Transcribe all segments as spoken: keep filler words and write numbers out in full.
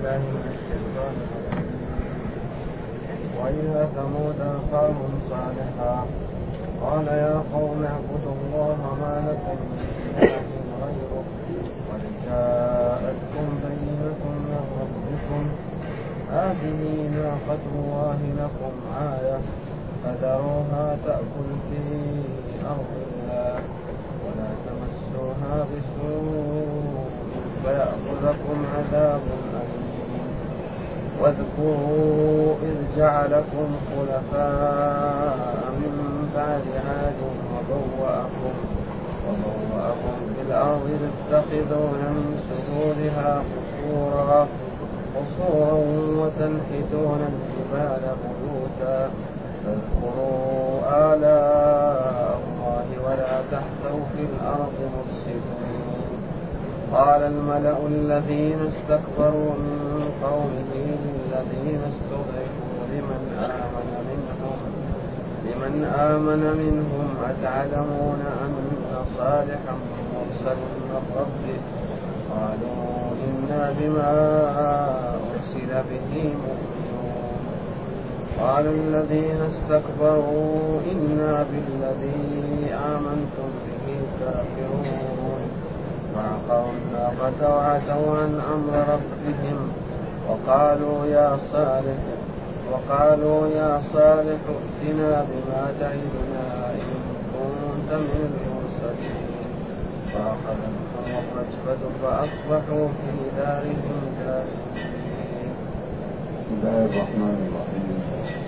بالله من الشيطان الرجيم. وإلى ثمود أخاهم صالحا قال يا قوم اعبدوا الله ما لكم من إله غيره قد جاءتكم بينة من ربكم هذه ناقة الله لكم آية فذروها تأكل في أرض الله ولا تمسوها بسوء فيأخذكم عذاب أليم. واذكروا إذ جعلكم خلفاء من بعد عاد وبوأكم وبوأكم في الأرض تتخذون من سهولها قصورا قصورا وتنحتون الجبال بيوتا فاذكروا آلاء الله ولا تحتوا في الأرض مفسدين. قال الملأ الذين استكبروا من قومه للذين استضعفوا لمن آمن منهم لمن آمن منهم أتعلمون أن صالحا مرسل من ربه قالوا إنا بما أرسل به مؤمنون. قال الذين استكبروا إنا بالذي آمنتم به كافرون فعقروا الناقة وعتوا عن أمر ربهم وقالوا يا صالح وقالوا يا صالح ائتنا بما تعدنا إن كنت من المرسلين فأخذتهم الرجفة فأصبحوا في دارهم جاثمين. بسم الله الرحمن الرحيم.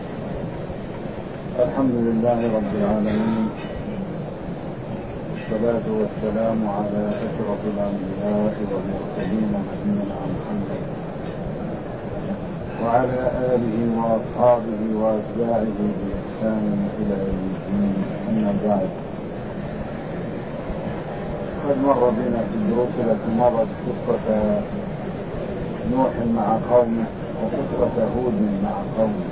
الحمد لله رب العالمين والصلاة والسلام على أشرف الأنبياء والمرسلين نبينا محمد وعلى آله وأصحابه وأتباعه بإحسان إلى يوم الدين. أما بعد، قد مر بنا في الدروس التي مرت قصة نوح مع قومه وقصة هود مع قومه،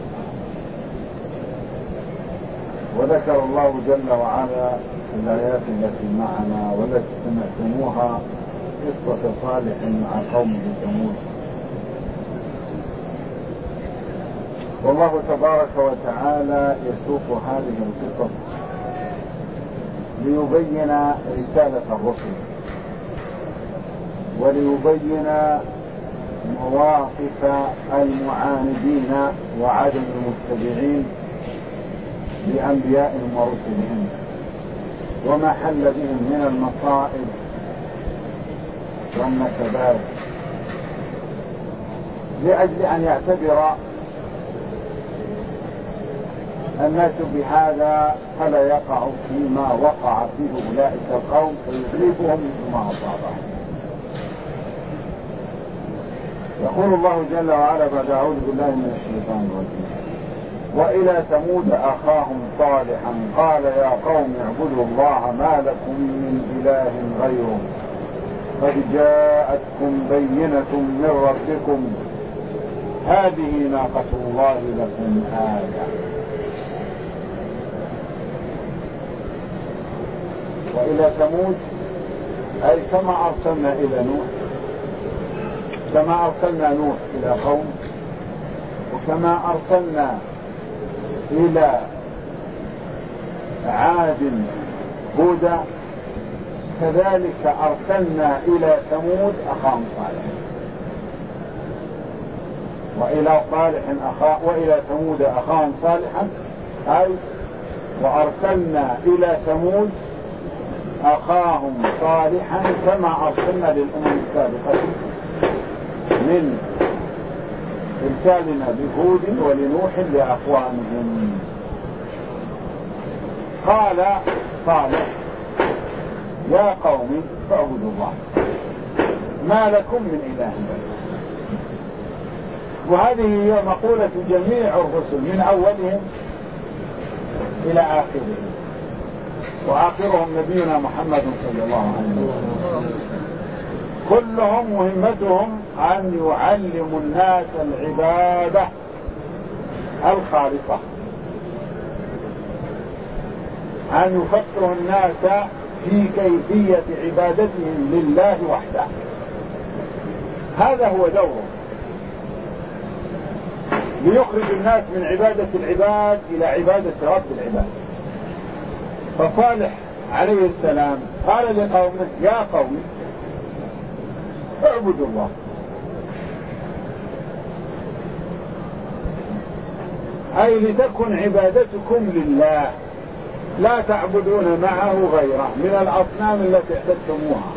وذكر الله جل وعلا في الآيات التي معنا والتي سمعتموها قصة صالح مع قومه ثمود. والله تبارك وتعالى يسوق هذه القصص ليبين رسالة الرسل وليبين مواقف المعاندين وعدم المتبعين لأنبيائهم ورسلهم وما حل بهم من المصائب والنكبات، لأجل أن يعتبر الناس بهذا فلا يقع فيما وقع فيه أولئك القوم فيصيبهم مثل ما أصابهم. يقول الله جل وعلا بعد أعوذ بالله من الشيطان الرجيم: وإلى ثمود أخاهم صالحا قال يا قوم اعبدوا الله ما لكم من إله غيره قد جاءتكم بينة من ربكم هذه ناقة الله لكم آية. وإلى ثمود أي كما أرسلنا إلى نوح، كما أرسلنا نوح إلى قوم، وكما أرسلنا إلى عاد هودا، كذلك أرسلنا إلى ثمود أخاهم صالح. وإلى صالح أخا وإلى ثمود أخاهم صالحا أي وأرسلنا إلى ثمود أخاهم صالحا كما أرسلنا للأمم السابقة من إرسالنا بهود ولنوح لأخوانهم. قال صالح يا قوم فاعبدوا الله ما لكم من إله غيره. وهذه هي مقولة جميع الرسل من أولهم إلى آخرهم، وآخرهم نبينا محمد صلى الله عليه وسلم. كلهم مهمتهم أن يعلموا الناس العبادة الخالصة، أن يفكروا الناس في كيفية عبادتهم لله وحده. هذا هو دوره. ليخرج الناس من عبادة العباد إلى عبادة رب العباد. فصالح عليه السلام قال لقومه يا قوم اعبدوا الله، أي لتكن عبادتكم لله لا تعبدون معه غيره من الأصنام التي اعتدتموها.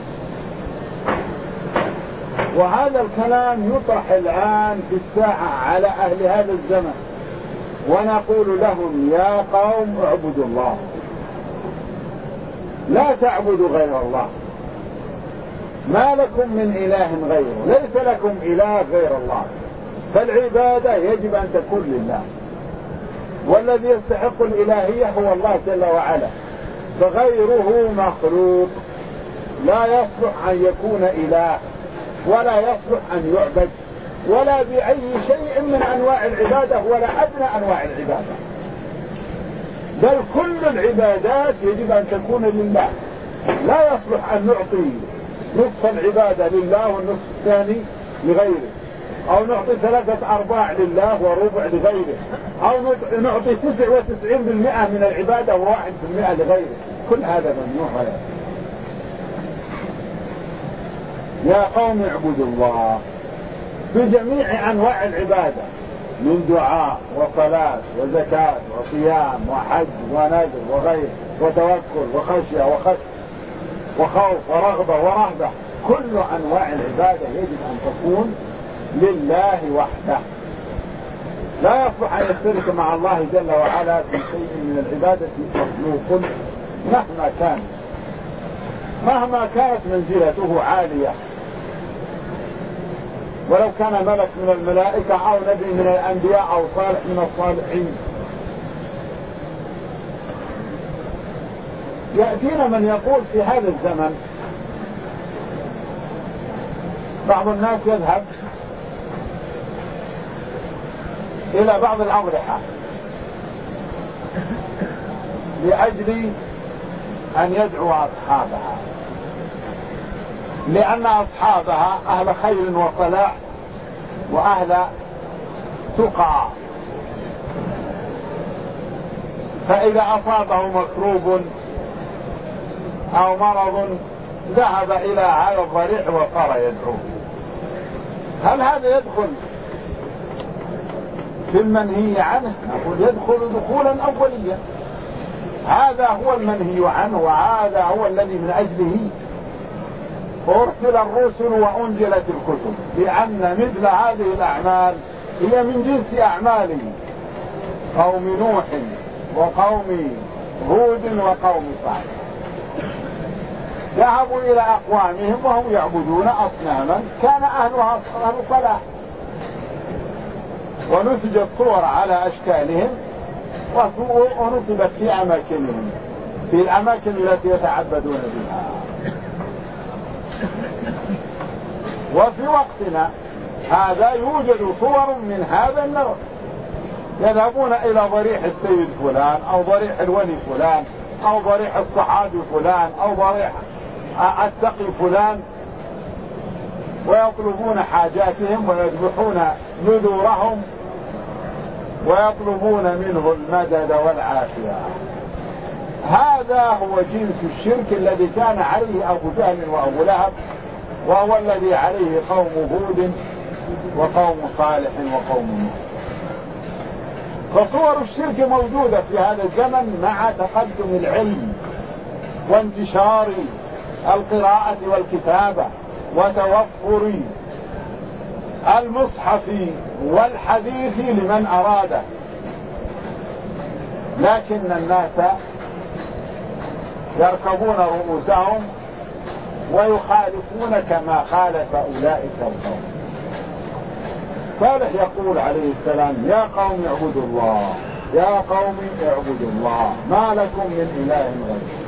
وهذا الكلام يطرح الآن في الساعة على أهل هذا الزمن، ونقول لهم يا قوم اعبدوا الله لا تعبدوا غير الله، ما لكم من إله غيره، ليس لكم إله غير الله، فالعبادة يجب أن تكون لله، والذي يستحق الإلهية هو الله جل وعلا، فغيره مخلوق لا يصلح أن يكون إله ولا يصلح أن يعبد ولا بأي شيء من أنواع العبادة ولا أدنى أنواع العبادة، بل كل العبادات يجب أن تكون لله. لا يصلح أن نعطي نصف العبادة لله والنصف الثاني لغيره، أو نعطي ثلاثة أرباع لله وربع لغيره، أو نعطي تسع وتسعين بالمئة من العبادة وواحد بالمئة لغيره، كل هذا ممنوع. يا قوم اعبدوا الله بجميع أنواع العبادة من دعاء وصلاة وزكاة وصيام وحج ونذر وغيره وتوكل وخشية وخشية وخوف ورغبة ورهبة، كل أنواع العبادة يجب أن تكون لله وحده، لا يصلح أن يشترك مع الله جل وعلا في شيء من العبادة مخلوق مهما كان، مهما كانت منزلته عالية، ولو كان ملك من الملائكة أو نبي من الأنبياء أو صالح من الصالحين. يأتينا من يقول في هذا الزمن بعض الناس يذهب إلى بعض الأضرحة لأجل أن يدعو أصحابها، لأن أصحابها أهل خير وصلاح وأهل تقى، فإذا أصابه مكروب أو مرض ذهب إلى هذا الضريح وصار يدعو. هل هذا يدخل في المنهي عنه؟ نقول يدخل دخولا أوليا، هذا هو المنهي عنه وهذا هو الذي من أجله أرسل الرسل وأنزلت الكتب، لأن مثل هذه الأعمال هي من جنس أعمال قوم نوح وقوم هود وقوم صالح، ذهبوا إلى أقوامهم وهم يعبدون أصناما كان أهلها أهل صلاح، ونسجت صور على أشكالهم ونصبت في أماكنهم، في الأماكن التي يتعبدون بها. وفي وقتنا هذا يوجد صور من هذا النوع، يذهبون إلى ضريح السيد فلان أو ضريح الولي فلان أو ضريح الصحابي فلان أو ضريح التقي فلان، ويطلبون حاجاتهم ويذبحون نذورهم ويطلبون منه المدد والعافية. هذا هو جنس الشرك الذي كان عليه أبو جهل وأبو لهب، وهو الذي عليه قوم هود وقوم صالح وقوم نوح. فصور الشرك موجودة في هذا الزمن مع تقدم العلم وانتشار القراءة والكتابة وتوفر المصحف والحديث لمن أراده، لكن الناس يركبون رؤوسهم ويخالفون كما خالف أولئك القوم. صالح يقول عليه السلام يا قوم اعبدوا الله، يا قوم اعبدوا الله ما لكم من إله غيره،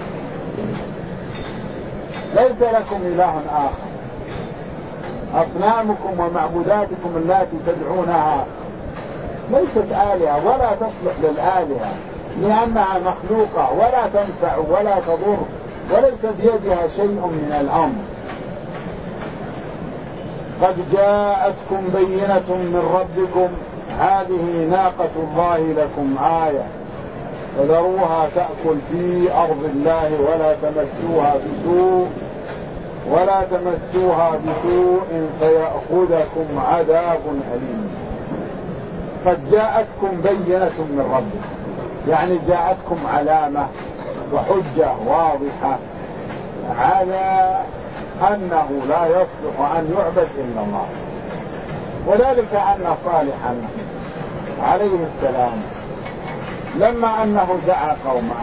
ليس لكم إله آخر، أصنامكم ومعبوداتكم التي تدعونها ليست آلهة ولا تصلح للآلهة، لأنها مخلوقة ولا تنفع ولا تضر وليس بيدها شيء من الأمر. قد جاءتكم بينة من ربكم هذه ناقة الله لكم آية فذروها تأكل في أرض الله ولا تمسوها بسوء ولا تمسوها بسوء فيأخذكم عذاب أليم. قد جاءتكم بينة من ربكم، يعني جاءتكم علامة وحجة واضحة على أنه لا يصلح أن يعبد إلا الله. وذلك أن صالحا عليه السلام لما أنه دعا قومه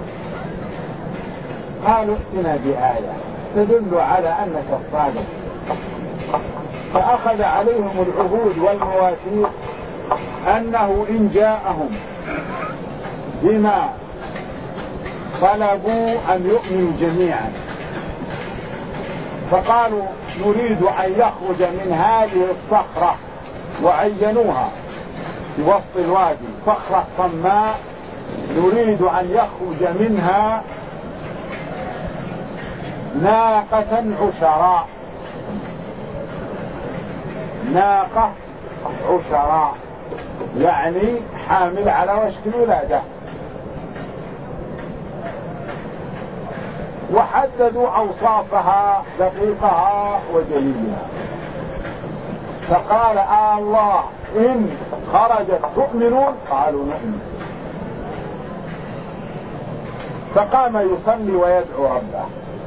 قالوا ائتنا بآية تدل على أنك الصادق، فأخذ عليهم العهود والمواثيق أنه إن جاءهم بما طلبوا أن يؤمنوا جميعا، فقالوا نريد أن يخرج من هذه الصخرة، وعينوها في وسط الوادي صخرة صماء، نريد أن يخرج منها ناقة عشراء، ناقة عشراء يعني حامل على وشك الولادة. وحددوا أوصافها دقيقها وجليلها، فقال آه الله إن خرجت تؤمنون؟ قالوا نؤمن. فقام يصلي ويدعو ربه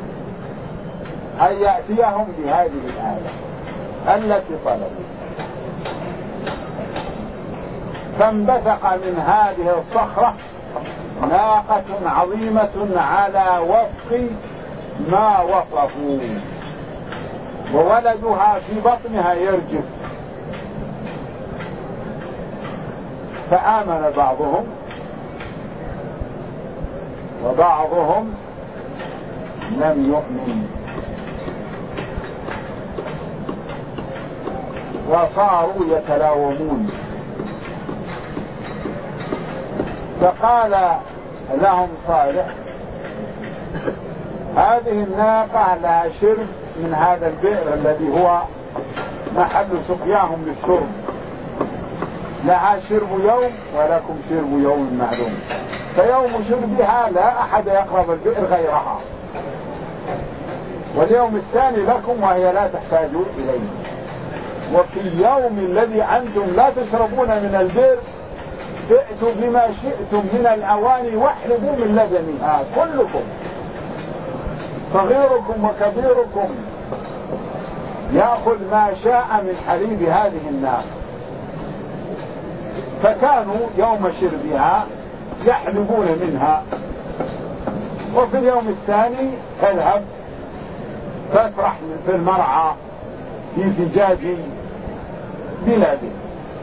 أن يأتيهم بهذه الآية التي طلبوا. فانبثق من هذه الصخرة ناقة عظيمة على وفق ما وصفوا، وولدها في بطنها يرجف. فآمن بعضهم وبعضهم لم يؤمن، وصاروا يتلاومون. فقال لهم صالح هذه الناقة لها شرب من هذا البئر الذي هو محل سقياهم للشرب، لها شرب يوم ولكم شرب يوم معلوم، فيوم شربها لا أحد يقرب البئر غيرها، واليوم الثاني لكم وهي لا تحتاج إليه. وفي اليوم الذي أنتم لا تشربون من البئر ائتوا بما شئتم من الأواني واحلبوا من لبنها كلكم، صغيركم وكبيركم يأخذ ما شاء من حليب هذه النار. فكانوا يوم شربها يحلبون منها، وفي اليوم الثاني تذهب تسرح في المرعى في فجاج بلا بئر.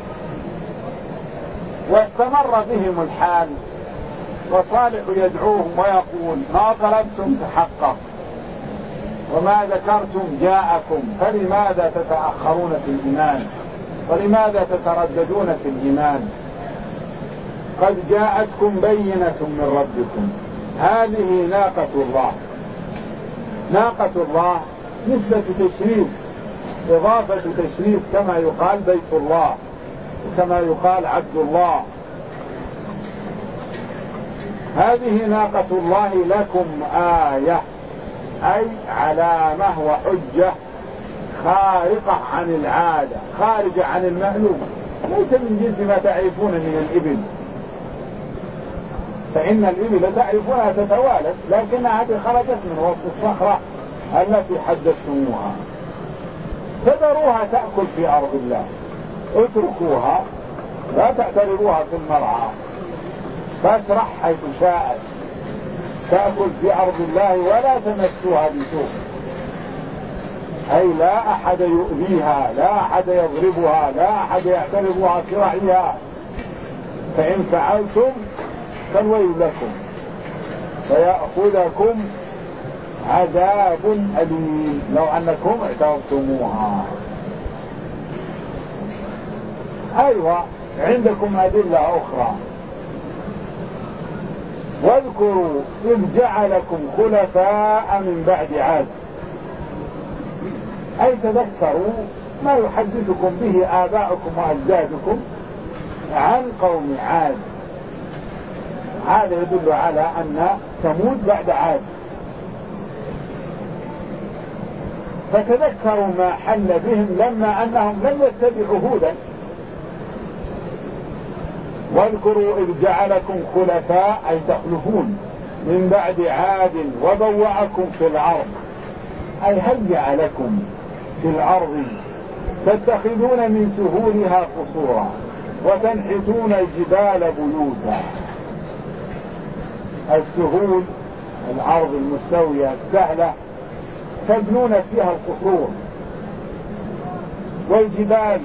واستمر بهم الحال، وصالح يدعوهم ويقول ما طلبتم تحقق وما ذكرتم جاءكم، فلماذا تتأخرون في الإيمان ولماذا تترددون في الإيمان؟ قد جاءتكم بينة من ربكم. هذه ناقة الله. ناقة الله نسبة تشريف، إضافة تشريف، كما يقال بيت الله وكما يقال عبد الله. هذه ناقة الله لكم آية، أي علامة وحجة خارقة عن العادة، خارجة عن المألوف، ليس من جنس ما تعرفون من الإبل، فإن الإبل تعرفونها تتوالد، لكن هذه خرجت من وسط الصخرة التي حدثتموها. فذروها تأكل في أرض الله، اتركوها لا تعترضوها في المرعى، فاسرح حيث شاءت، تأكل في أرض الله ولا تمسوها بسوء، أي لا أحد يؤذيها، لا أحد يضربها، لا أحد يعترضها في رعيها، فإن فعلتم فالويل لكم فيأخذكم عذاب أليم لو أنكم اعترضتموها. أيوة عندكم أدلة أخرى. واذكروا إذ جعلكم خلفاء من بعد عاد، أي تذكروا ما يحدثكم به آباؤكم وأجدادكم عن قوم عاد. هذا يدل على أن ثمود بعد عاد. فتذكروا ما حل بهم لما أنهم لم يتبعوا هودا. واذكروا إذ جعلكم خلفاء أي تخلفون من بعد عاد وبوأكم في الأرض أي هيأ لكم في الأرض تتخذون من سهولها قصورا وتنحتون الجبال بيوتا. السهول الأرض المستوية السهلة تبنون فيها القصور، والجبال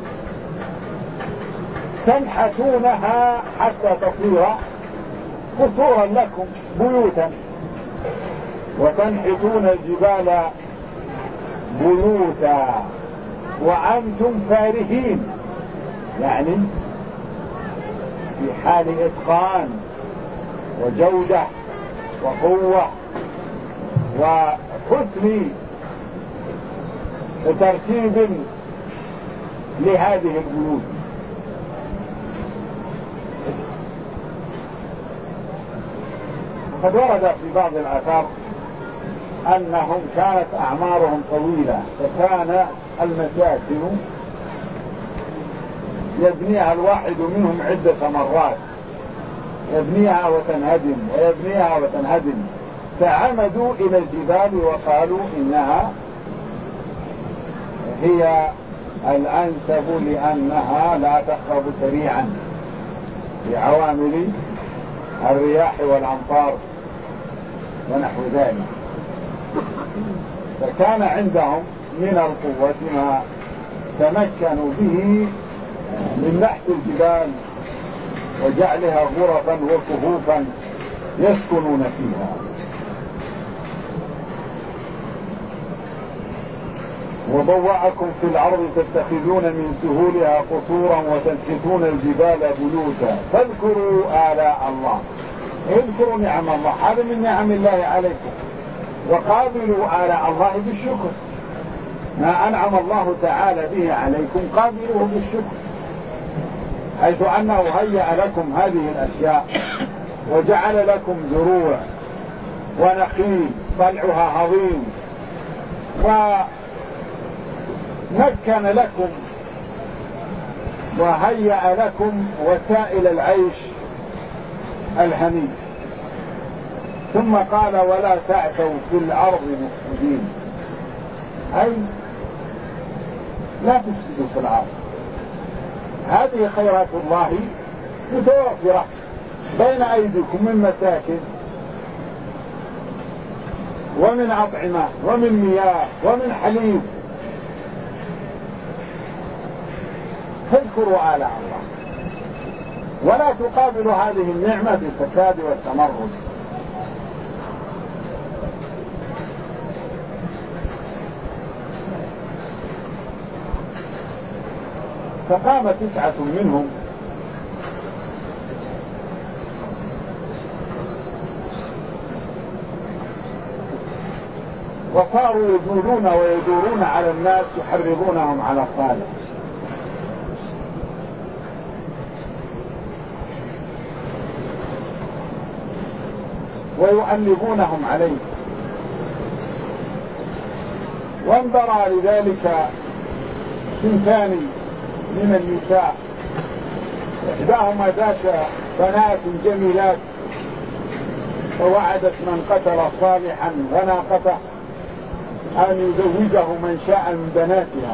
تنحتونها حتى تصير قصورا لكم بيوتا، وتنحتون الجبال بيوتا وأنتم فارهين، يعني في حال إتقان وجودة وقوة وحسن وترتيب لهذه البيوت. قد ورد في بعض الآثار أنهم كانت أعمارهم طويلة، فكان المساكن يبنيها الواحد منهم عدة مرات، يبنيها وتنهدم ويبنيها وتنهدم، فعمدوا إلى الجبال وقالوا إنها هي الأنسب لأنها لا تخرب سريعا بعوامل الرياح والأمطار ونحو ذلك. فكان عندهم من القوة ما تمكنوا به من نحت الجبال وجعلها غرفا وكهوفا يسكنون فيها. وبوأكم في الأرض تتخذون من سهولها قصورا وتنحتون الجبال بيوتا فاذكروا آلاء الله. اذكروا نعم الله، هذا من نعم الله عليكم، وقابلوا آلاء الله بالشكر. ما أنعم الله تعالى به عليكم قابلوه بالشكر، حيث أنه هيأ لكم هذه الأشياء وجعل لكم زروع ونخيل طلعها هضيم، ومكن لكم وهيأ لكم وسائل العيش الهني. ثم قال ولا تعثوا في الأرض مفسدين، أي لا تفسدوا في الأرض. هذه خيرات الله متوفرة بين أيديكم من مساكن ومن أطعمة ومن مياه ومن حليب، فاذكروا آلاء الله ولا تقابلوا هذه النعمة بالفساد والتمرد. فقام تسعة منهم وصاروا يجولون ويدورون على الناس يحرضونهم على الصالح، ويؤلفونهم عليه. وانبرى لذلك سنتان من النساء، إحداهما ذات بنات جميلات، فوعدت من قتل صالحا غناقته أن يزوجه من شاء من بناتها،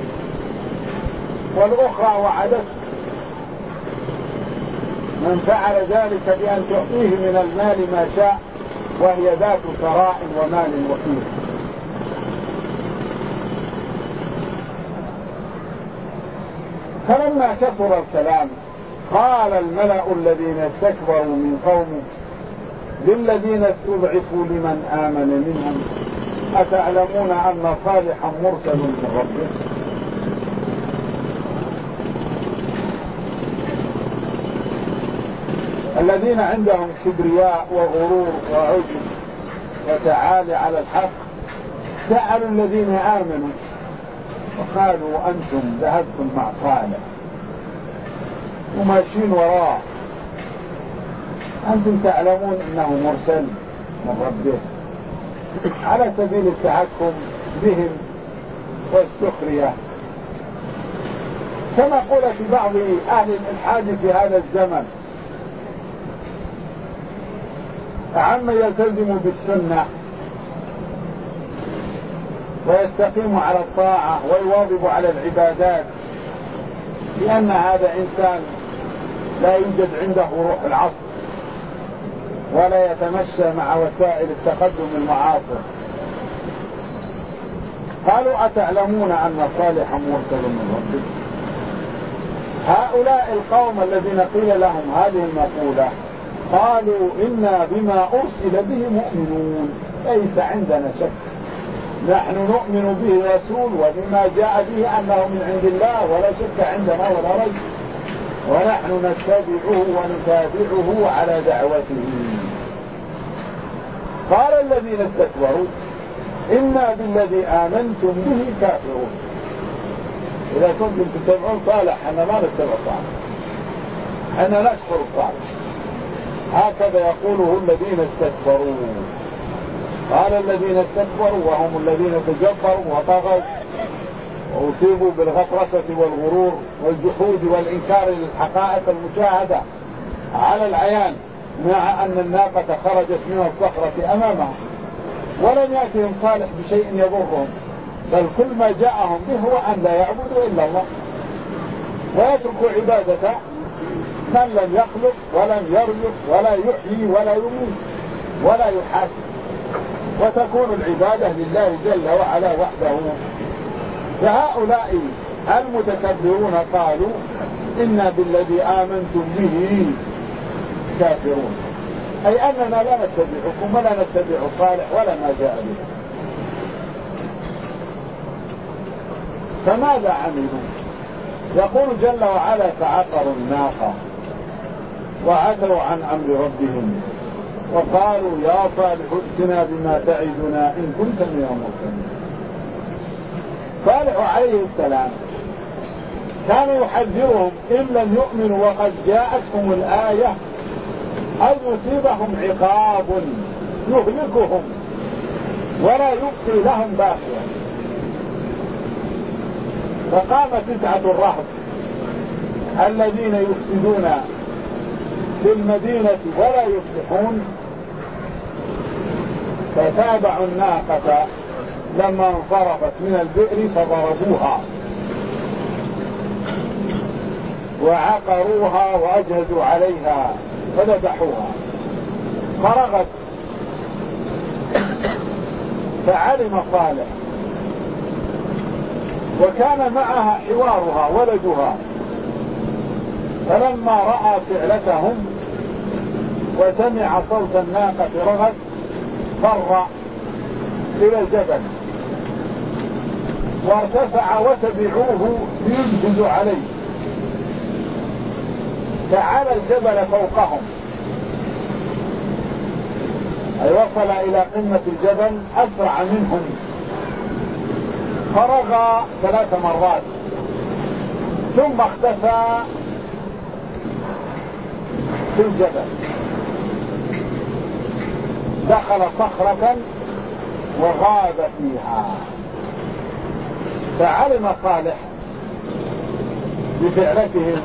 والأخرى وعدت من فعل ذلك بأن تعطيه من المال ما شاء، وهي ذات ثراء ومال وفير. فلما كثر الكلام قال الملأ الذين استكبروا من قومه للذين استضعفوا لمن آمن منهم أتعلمون أن صالحا مرسل من ربه. الذين عندهم كبرياء وغرور وعجب وتعالي على الحق سألوا الذين آمنوا وقالوا أنتم ذهبتم مع صالح وماشيين وراه، أنتم تعلمون أنه مرسل من ربه على سبيل التحكم بهم والسخرية، كما قول في بعض أهل الإلحاد في هذا الزمن: أعم يلتزم بالسنة ويستقيم على الطاعة ويواظب على العبادات، لأن هذا إنسان لا يوجد عنده روح العصر ولا يتمشى مع وسائل التقدم المعاصر. قالوا: أتعلمون أن صالحا مرسل من ربه؟ هؤلاء القوم الذين قيل لهم هذه المقولة قالوا: إنا بما أرسل به مؤمنون، ليس عندنا شك، نحن نؤمن به رسول وبما جاء به أنه من عند الله، ولا شك عندنا ولا ريب، ونحن نتبعه ونتابعه على دعوته. قال الذين استكبروا إنا بالذي آمنتم به كافرون. إذا كنتم تتبعون صالح، احنا ما نتبع صالح، احنا نشكر صالح. هكذا يقوله الذين استكبروا. قال الذين استكبروا وهم الذين تجبروا وطغوا وأصيبوا بالغطرسة والغرور والجحود والإنكار للحقائق المشاهدة على العيان، مع أن الناقة خرجت من الصخرة أمامهم ولم يأتهم صالح بشيء يضرهم، بل كل ما جاءهم به هو أن لا يعبدوا إلا الله ويتركوا عبادة من لم يخلق ولم يرزق ولا يحيي ولا يميت ولا يحاسب، وتكون العبادة لله جل وعلا وحده. فهؤلاء المتكبرون قالوا: إنا بالذي آمنتم به كافرون، أي أننا لا نتبعكم ولا نتبع صالح ولا ما جاء به. فماذا عملوا؟ يقول جل وعلا: فعقروا الناقة وعتوا عن أمر ربهم وقالوا: يا صالح ائتنا بما تعدنا إن كنت من المرسلين. صالح عليه السلام كان يحذرهم إن لم يؤمنوا وقد جاءتهم الآية أو يصيبهم عقاب يهلكهم ولا يبقي لهم باقيا. فقام تسعة الرهط الذين يفسدون في المدينة ولا يصلحون، فتابعوا الناقة لما انصرفت من البئر فضربوها وعقروها وأجهزوا عليها فذبحوها، فرغت. فعلم صالح وكان معها حوارها ولدها، فلما رأى فعلتهم وسمع صوت الناقة رغد فر إلى الجبل وارتفع وتبعوه لينجز عليه، فعلى الجبل فوقهم، أي وصل إلى قمة الجبل أسرع منهم، فرغ ثلاث مرات ثم اختفى في الجبل، دخل صخرة وغاب فيها. فعلم صالح بفعلتهم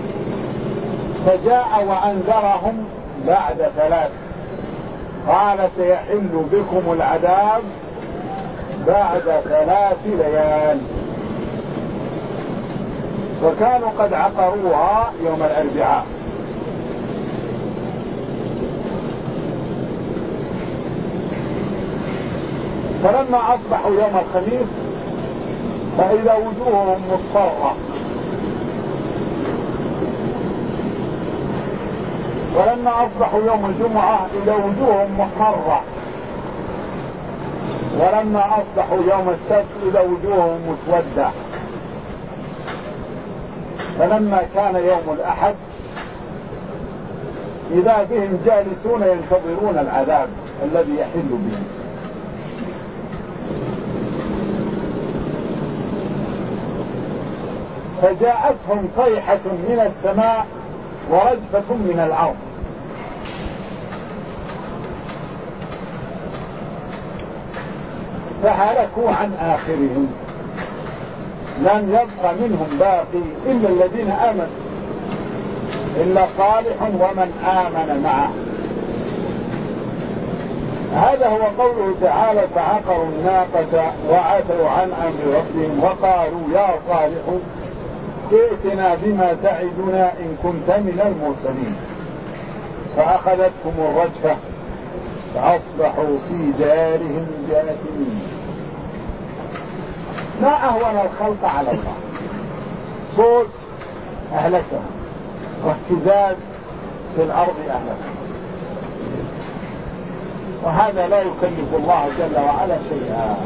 فجاء وأنذرهم بعد ثلاث، قال: سيحل بكم العذاب بعد ثلاث ليال. وكانوا قد عقروها يوم الأربعاء. فلما أصبحوا يوم الخميس فإذا وجوههم مصفرة، ولما أصبحوا يوم الجمعة إذا وجوههم محمرة، ولما أصبحوا يوم السبت إذا وجوههم مسودة. فلما كان يوم الأحد إذا بهم جالسون ينتظرون العذاب الذي يحل بهم. فجاءتهم صيحة من السماء ورجفة من الأرض. فهلكوا عن آخرهم، لم يبق منهم باقي إلا الذين آمنوا، إلا صالح ومن آمن معه. هذا هو قوله تعالى: فعقروا الناقة وعتوا عن أمر ربهم وقالوا يا صالح ائتنا بما تعدنا إن كنت من المرسلين، فأخذتهم الرجفة فأصبحوا في دارهم جاثمين. ما أهون الخلق على الله، صوت أهلكهم واهتزاز في الأرض أهلكهم، وهذا لا يكلف الله جل وعلا شيئا.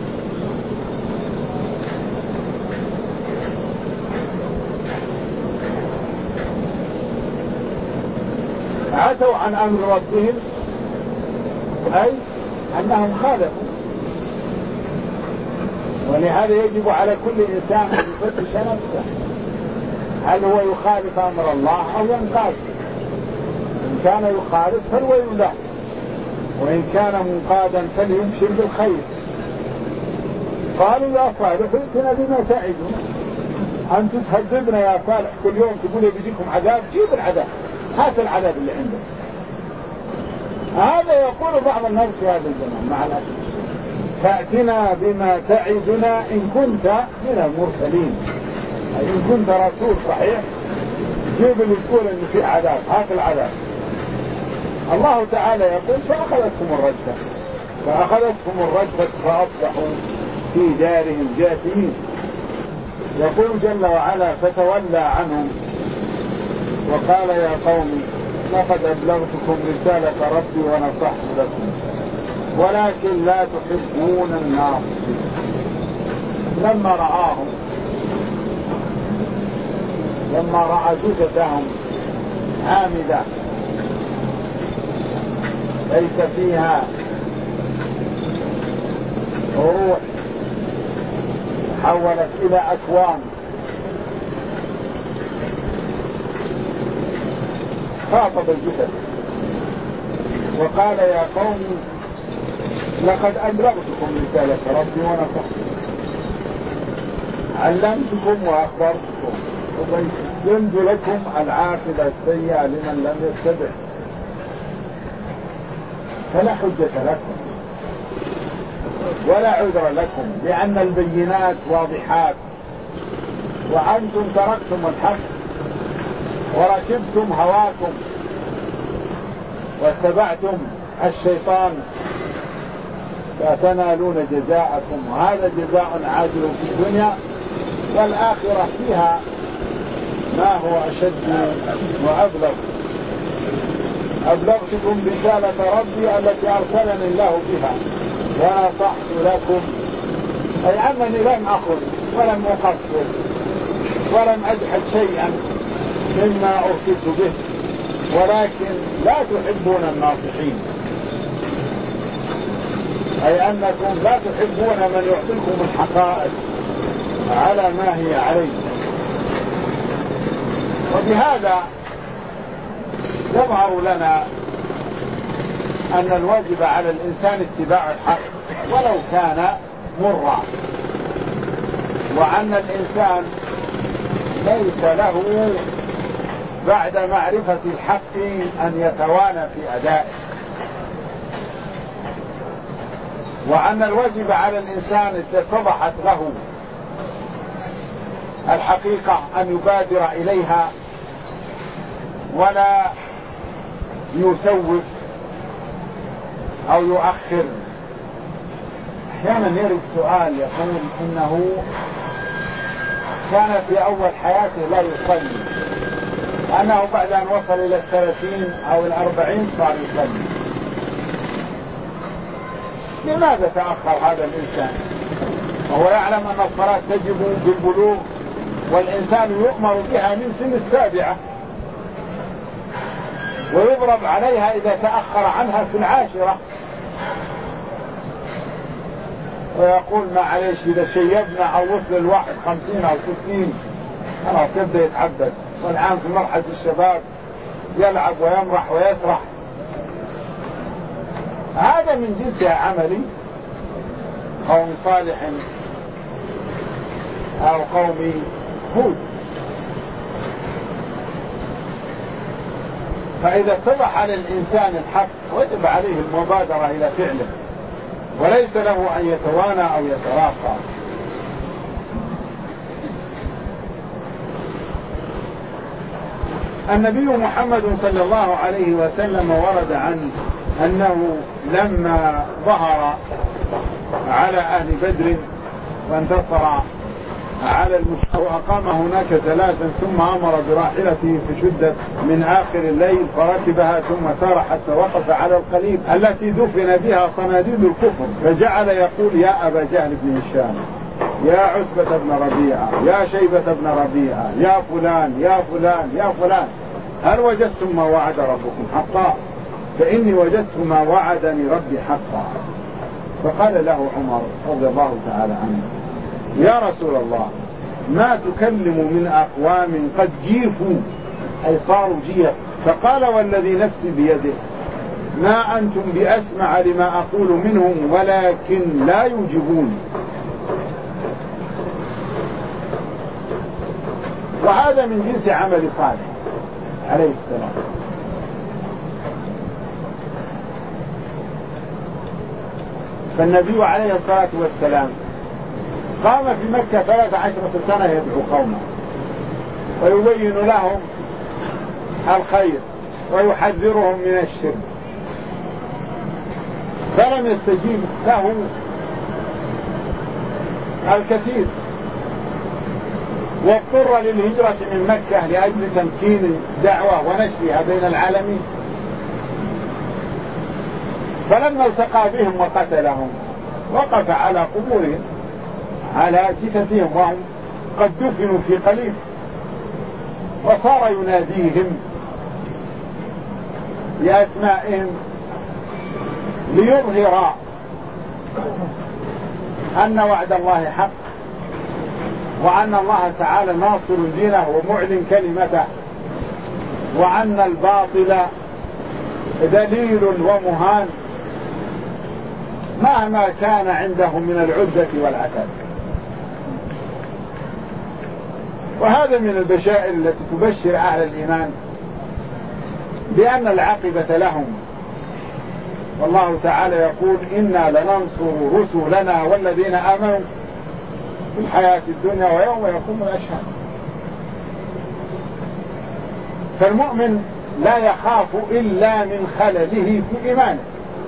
عتوا عن أمر ربهم أي أنهم خالفوا، ولهذا يجب على كل إنسان أن يفتش نفسه، هل هو يخالف أمر الله أو ينقاد؟ إن كان يخالف فالويل له، وإن كان منقادا فليبشر بالخير. قالوا يا صالح ائتنا بما تعدنا، أنت تهددنا يا صالح كل يوم تقول بيجيكم عذاب، جيب العذاب، هات العذاب اللي عندك. هذا يقول بعض الناس في هذا الزمان مع الأسف، فأتنا بما تعدنا إن كنت من المرسلين، أي إن كنت رسول صحيح جيب اللي تقول إن في عذاب، هات العذاب. الله تعالى يقول فأخذتهم الرجفة فأخذتهم الرجفة فأصبحوا في دارهم جاثمين. يقول جل وعلا: فتولى عنهم وقال يا قوم لقد أبلغتكم رسالة ربي ونصحت لكم ولكن لا تحبون الناصحين. لما رآهم لما رأى جثتهم عامدة ليس فيها روح، حولت إلى أكوام، خاطب الجثث وقال يا قوم لقد أبلغتكم رسالة ربي ونصحت، علمتكم وأخبرتكم وبينت لكم العاقبة السيئة لمن لم يتبع، فلا حجة لكم ولا عذر لكم، لأن البينات واضحات، وأنتم تركتم الحق وركبتم هواكم واتبعتم الشيطان فتنالون جزاءكم، وهذا جزاء عاجل في الدنيا، والآخرة فيها ما هو أشد وأبلغ. أبلغتكم رسالة ربي التي أرسلني الله بها ونصحت لكم، أي أنني لم أخذ ولم أقصر ولم أجحد شيئا مما أرسلت به، ولكن لا تحبون الناصحين، أي أنكم لا تحبون من يعطيكم الحقائق على ما هي عليه. وبهذا يظهر لنا أن الواجب على الإنسان اتباع الحق ولو كان مرا، وأن الإنسان ليس له بعد معرفة الحق أن يتوانى في أدائه، وأن الواجب على الإنسان إذا اتضحت له الحقيقة أن يبادر إليها ولا يسوف أو يؤخر. أحيانا يرد سؤال يقول إنه كان في أول حياته لا يصلي، لأنه بعد أن وصل إلى الثلاثين أو الأربعين صار يصلي. لماذا تأخر هذا الإنسان وهو يعلم أن الصلاة تجب بالبلوغ والإنسان يؤمر بها من سن السابعة ويضرب عليها إذا تأخر عنها في العاشرة، ويقول ما عليش إذا شيبنا أو وصل الواحد خمسين أو ستين خلاص يبدأ يتعبد. والآن في مرحلة الشباب يلعب ويمرح ويسرح. هذا من جنس عمل قوم صالح أو قوم هود. فإذا اتضح للإنسان الحق وجب عليه المبادرة إلى فعله، وليس له أن يتوانى أو يتراخى. النبي محمد صلى الله عليه وسلم ورد عنه أنه لما ظهر على أهل بدر وانتصر على المشركين وأقام هناك ثلاثا ثم أمر براحلته فشدت من آخر الليل فركبها ثم سار حتى وقف على القليب التي دفن بها صناديد الكفر، فجعل يقول: يا أبا جهل بن هشام، يا عتبة بن ربيعة، يا شيبة بن ربيعة، يا فلان يا فلان يا فلان، هل وجدتم ما وعد ربكم حقا؟ فإني وجدت ما وعدني ربي حقا. فقال له عمر رضي الله تعالى عنه: يا رسول الله، ما تكلم من أقوام قد جيفوا، أي صاروا جيف. فقال: والذي نفسي بيده ما أنتم بأسمع لما أقول منهم ولكن لا يجيبون. وهذا من جنس عمل صالح عليه السلام. فالنبي عليه الصلاة والسلام قام في مكة ثلاث عشرة سنة يدعو قومه ويبين لهم الخير ويحذرهم من الشرك، فلم يستجيب له الكثير، واضطر للهجرة من مكة لأجل تمكين الدعوة ونشرها بين العالمين. فلما التقى بهم وقتلهم وقف على قبورهم على جثثهم وهم قد دفنوا في قليب، وصار يناديهم بأسمائهم ليظهر أن وعد الله حق، وأن الله تعالى ناصر دينه ومعلن كلمته، وأن الباطل ذليل ومهان مهما كان عنده من العدة والعتاد. وهذا من البشائر التي تبشر أهل الإيمان بأن العاقبة لهم. والله تعالى يقول: إنا لننصر رسلنا والذين آمنوا في الحياة الدنيا ويوم يقوم الأشهاد. فالمؤمن لا يخاف إلا من خلله في إيمانه،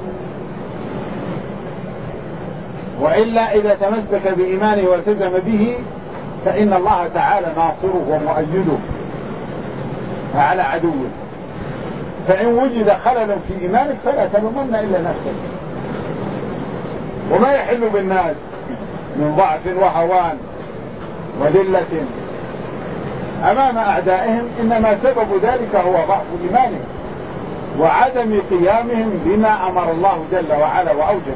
وإلا إذا تمسك بإيمانه والتزم به فإن الله تعالى ناصره ومؤيده على عدوه. فإن وجد خلل في إيمانك فلا تلومن إلا نفسك. وما يحل بالناس من ضعف وهوان وذلة أمام أعدائهم إنما سبب ذلك هو ضعف إيمانهم وعدم قيامهم بما أمر الله جل وعلا وأوجب.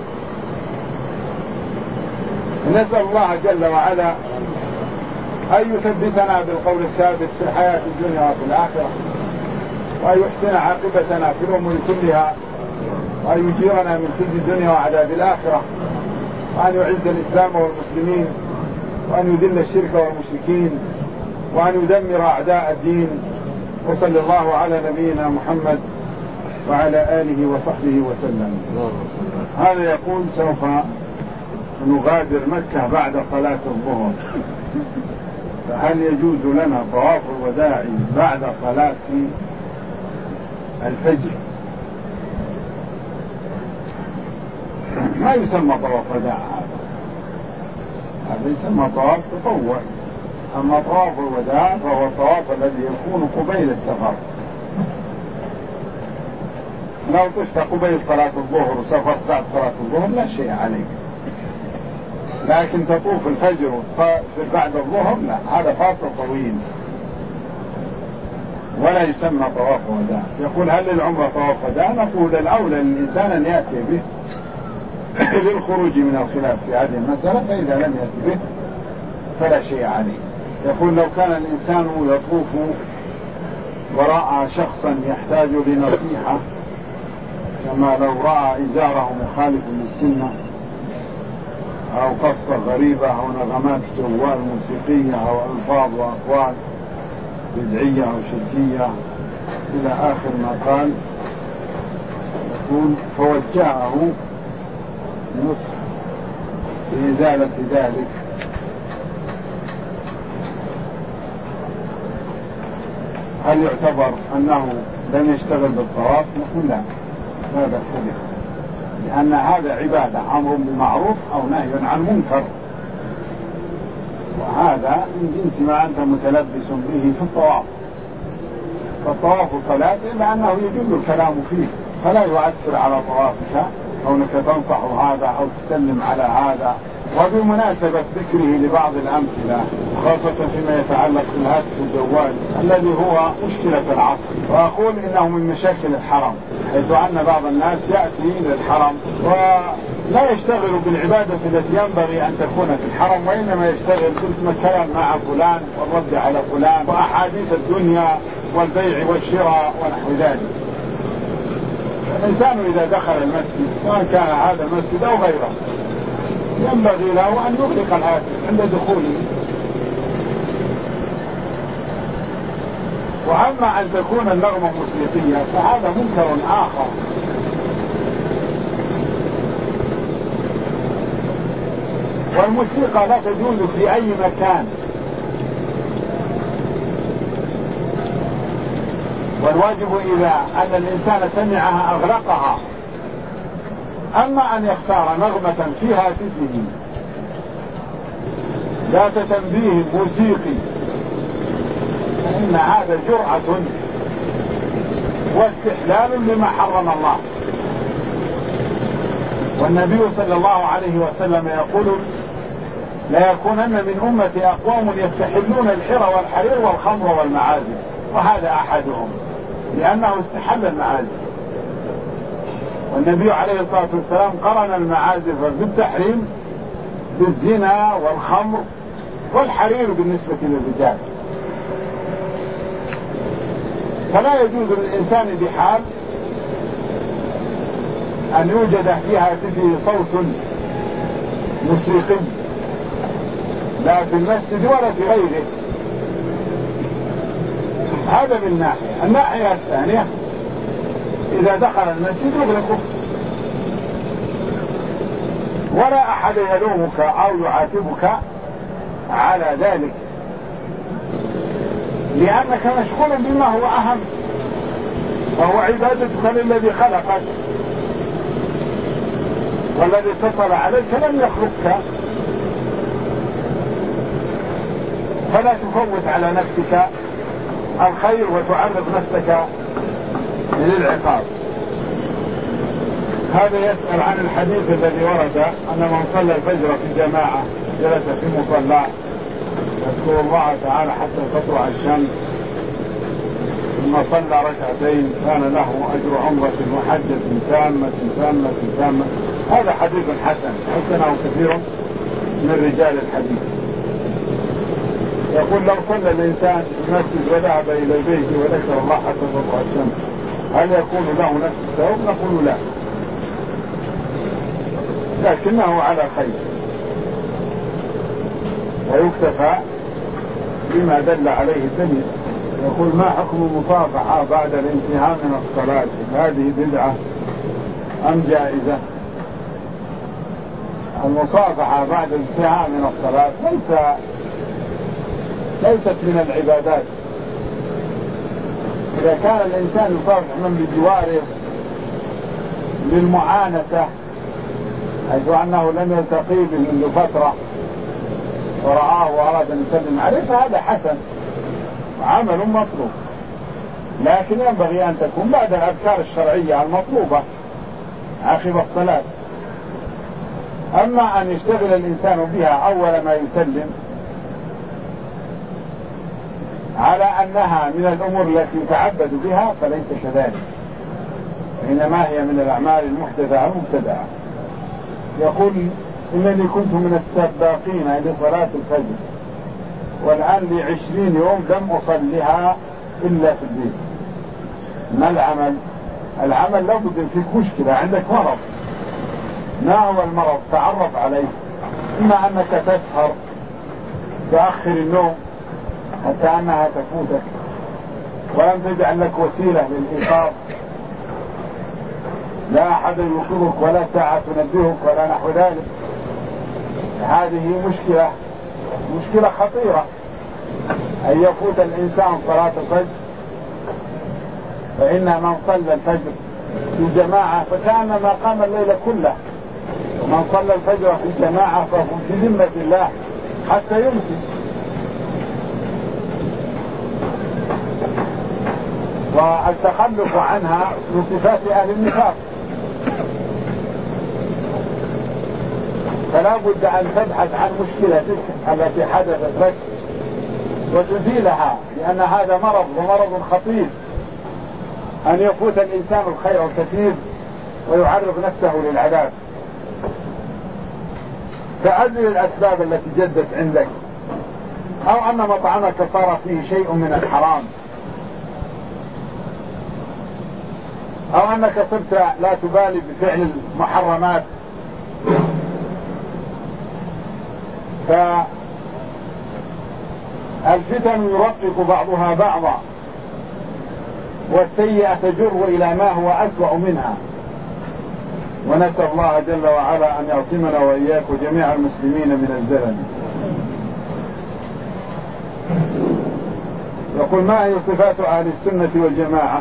نسأل الله جل وعلا أن يثبتنا بالقول الثابت في الحياة الدنيا وفي الآخرة، وأن يحسن عاقبتنا في الأمور كلها، وأن يجيرنا من خزي الدنيا وعذاب الآخرة، وأن يعز الإسلام والمسلمين، وأن يذل الشرك والمشركين، وأن يدمر أعداء الدين. وصلى الله على نبينا محمد وعلى آله وصحبه وسلم. هذا يقول: سوف نغادر مكة بعد صلاة الظهر، فهل يجوز لنا طواف الوداع بعد صلاة الفجر؟ ما يسمى طواف وداع، هذا هذا يسمى طواف تطوع. أما طواف الوداع فهو الطواف الذي يكون قبيل السفر. لو طفت قبيل صلاة الظهر وسافرت بعد صلاة الظهر لا شيء عليك، لكن تطوف الفجر بعد الظهر لا، هذا فاصل طويل ولا يسمى طواف وداع. يقول: هل للعمرة طواف وداع؟ نقول: الأولى للإنسان أن يأتي به للخروج من الخلاف في هذه المسألة، فإذا لم يأتي به فلا شيء عليه. يقول: لو كان الإنسان يطوف ورأى شخصا يحتاج لنصيحة، كما لو رأى إزاره مخالف للسنة أو قصة غريبة أو نغمات جوال موسيقية أو ألفاظ وأقوال بدعية أو شركية إلى آخر ما قال، يقول فوجهه نصح بإزالة ذلك. هل يعتبر أنه لم يشتغل بالطواف؟ نقول لا، لا بأس به، لأن هذا عبادة، أمر بالمعروف أو نهي عن منكر، وهذا من جنس ما أنت متلبس به في الطواف. فالطواف صلاة، إلا أنه يجوز الكلام فيه، فلا يؤثر على طوافك كونك تنصح هذا أو تسلم على هذا. وبمناسبة ذكره لبعض الأمثلة خاصة فيما يتعلق بالهاتف الجوال الذي هو مشكلة العصر، وأقول إنه من مشاكل الحرم، حيث أن بعض الناس يأتي إلى الحرم ولا يشتغل بالعبادة التي ينبغي أن تكون في الحرم، وإنما يشتغل بالكلام مع فلان والرد على فلان وأحاديث الدنيا والبيع والشراء ونحو ذلك. الإنسان إذا دخل المسجد سواء كان هذا المسجد أو غيره ينبغي له أن يغلق الهاتف عند دخوله. وأما أن تكون النغمة موسيقية فهذا منكر آخر. والموسيقى لا تجوز في أي مكان، والواجب إذا أن الإنسان سمعها أغلقها. أما أن يختار نغمة في هاتفه ذات تنبيه موسيقي فإن هذا جرأة واستحلال لما حرم الله. والنبي صلى الله عليه وسلم يقول لا يكونن من أمتي أقوام يستحلون الحر والحرير والخمر والمعازف، وهذا أحدهم لأنه استحل المعازف. والنبي عليه الصلاة والسلام قرن المعازف بالتحريم بالزنا والخمر والحرير بالنسبة للرجال. فلا يجوز للإنسان بحال أن يوجد في هاتفه صوت موسيقي لا في المسجد ولا في غيره. هذا من ناحية. الناحية الثانية إذا دخل المسجد يغلقه، ولا أحد يلومك أو يعاتبك على ذلك، لأنك مشغول بما هو أهم، وهو عبادتك للذي خلقك والذي اتصل عليك لم يخلقك. فلا تفوت على نفسك الخير وتعرض نفسك للعقاب. هذا يسأل عن الحديث الذي ورد أن من صلى الفجر في جماعة جلس في مصلاه يذكر الله تعالى حتى تطلع الشمس، ثم صلى ركعتين كان له أجر عمرة وحجة تامة تامة تامة. هذا حديث حسن حسنه كثير من رجال الحديث. يقول لو صلى الإنسان في المسجد وذهب إلى البيت وذكر الله حتى تطلع الشمس هل يكون له نفس الثواب؟ نقول لا، لكنه على خير ويكتفى بما دل عليه الدليل. يقول ما حكم المصافحة بعد الانتهاء من الصلاة؟ هذه بدعة أم جائزة؟ المصافحة بعد الانتهاء من الصلاة ليس ليست من العبادات. إذا كان الإنسان يصافح من بجواره للمعانسة حيث أنه لم يلتقي به منذ فترة ورآه وأراد أن يسلم عليه فهذا حسن عمل مطلوب، لكن ينبغي أن تكون بعد الأذكار الشرعية المطلوبة عقب الصلاة. أما أن يشتغل الإنسان بها أول ما يسلم على أنها من الأمور التي يتعبد بها فليس كذلك، إنما هي من الأعمال المحدثة المبتدعة. يقول إنني كنت من السباقين لصلاة الفجر والآن لي عشرين يوم لم أصلها إلا في البيت. ما العمل؟ العمل لابد أن فيك مشكلة، عندك مرض. ما هو المرض؟ تعرف عليه. إما أنك تسهر تأخر النوم حتى أنها تفوتك ولم تجعل لك وسيلة للإيقاظ، لا أحد يوقظك ولا ساعة تنبهك ولا نحو ذلك. هذه مشكلة مشكلة خطيرة، أن يفوت الإنسان صلاة الفجر، فإن من صلى الفجر في جماعة فكأنما قام الليل كله، ومن صلى الفجر في جماعة فهو في ذمة الله حتى يمسك. والتخلف عنها من صفات أهل النفاق، فلا بد أن تبحث عن مشكلتك التي حدثت لك وتزيلها، لأن هذا مرض ومرض خطير، أن يفوت الإنسان الخير الكثير ويعرض نفسه للعذاب. فأزل الأسباب التي جدت عندك، أو أن مطعمك صار فيه شيء من الحرام، أو أنك صرت لا تبالي بفعل المحرمات. فالفتن يرقق بعضها بعضا، والسيئة تجر إلى ما هو أسوأ منها. ونسأل الله جل وعلا أن يعصمنا وإياك وجميع المسلمين من الزلل. يقول: ما هي صفات أهل السنة والجماعة؟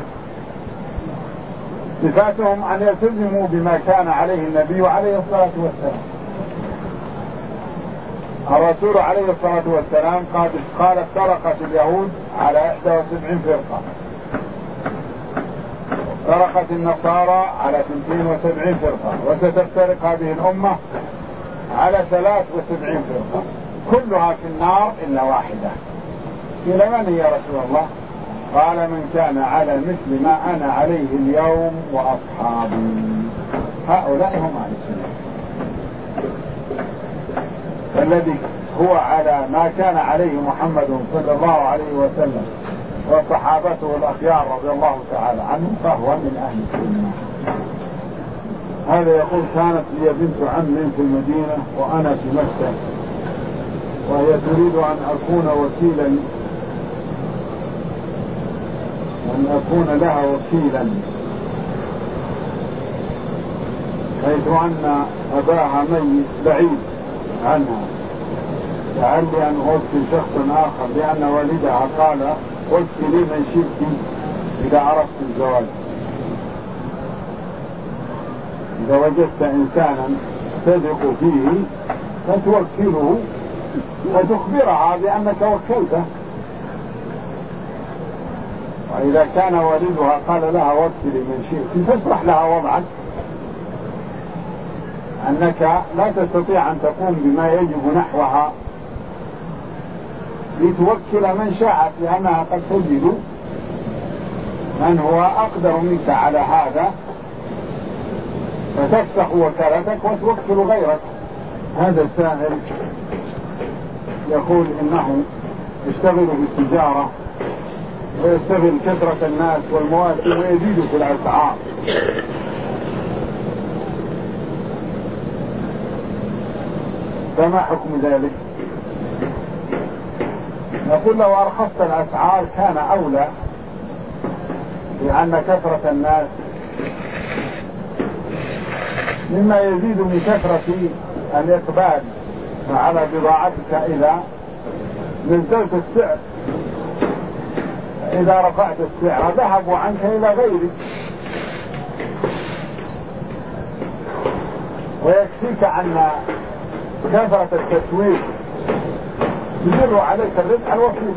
صفاتهم أن يلتزموا بما كان عليه النبي عليه الصلاة والسلام. الرسول عليه الصلاة والسلام قال قال افترقت اليهود على إحدى وسبعين فرقة، افترقت النصارى على اثنتين وسبعين فرقة، وستفترق هذه الأمة على ثلاث وسبعين فرقة، كلها في النار إلا واحدة. إلى من يا رسول الله؟ قال: من كان على مثل ما أنا عليه اليوم وأصحابي. هؤلاء هم أهل السنة. فالذي هو على ما كان عليه محمد صلى الله عليه وسلم وصحابته الأخيار رضي الله تعالى عنهم فهو من أهل السنة. هذا يقول: كانت لي بنت عم في المدينة وأنا في مكة، وهي تريد أن أكون وكيلا أن أكون لها وكيلا، حيث أن أباها ميت بعيد عنها، لعلي أن أوكل شخصا آخر، لأن والدها قال: وكلي من شئت إذا عرفت الزواج. إذا وجدت إنسانا تثق فيه فتوكله وتخبرها بأنك وكلته. وإذا كان والدها قال لها: وكلي من شئت، تشرح لها وضعك أنك لا تستطيع أن تقوم بما يجب نحوها لتوكل من شاءت، لأنها قد تجد من هو أقدر منك على هذا فتفسخ وكالتك وتوكل غيرك. هذا السائل يقول إنه يشتغل بالتجارة ويستغل كثرة الناس والمواسم ويزيد في الأسعار، فما حكم ذلك؟ نقول: لو أرخصت الأسعار كان أولى، لأن كثرة الناس مما يزيد من كثرة الإقبال على بضاعتك إذا نزلت السعر. إذا رفعت السعر ذهبوا عنك إلى غيرك، ويكفيك أن كثرة التسويق يجر عليك الربح الوفير.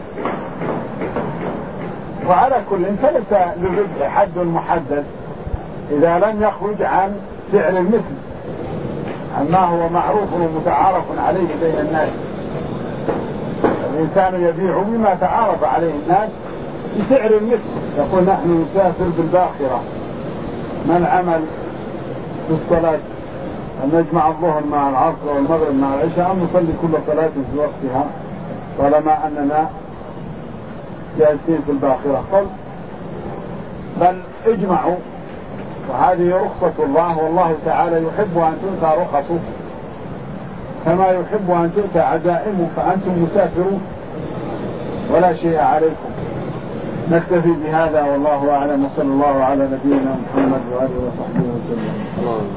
وعلى كل فليس للربح حد محدد إذا لم يخرج عن سعر المثل، عما هو معروف ومتعارف عليه بين الناس. الإنسان يبيع بما تعارف عليه الناس بسعر المثل. يقول: نحن نسافر بالباخرة، ما العمل في الصلاة؟ أن نجمع الظهر مع العصر والمغرب مع العشاء، أم نصلي كل صلاة في وقتها طالما أننا جالسين في الباخرة، قل بل اجمعوا، وهذه رخصة الله، والله تعالى يحب أن تؤتى رخصه كما يحب أن تؤتى عزائمه، فأنتم مسافرون ولا شيء عليكم. نكتفي بهذا والله أعلم، وصلى الله على نبينا محمد وآله وصحبه وسلم.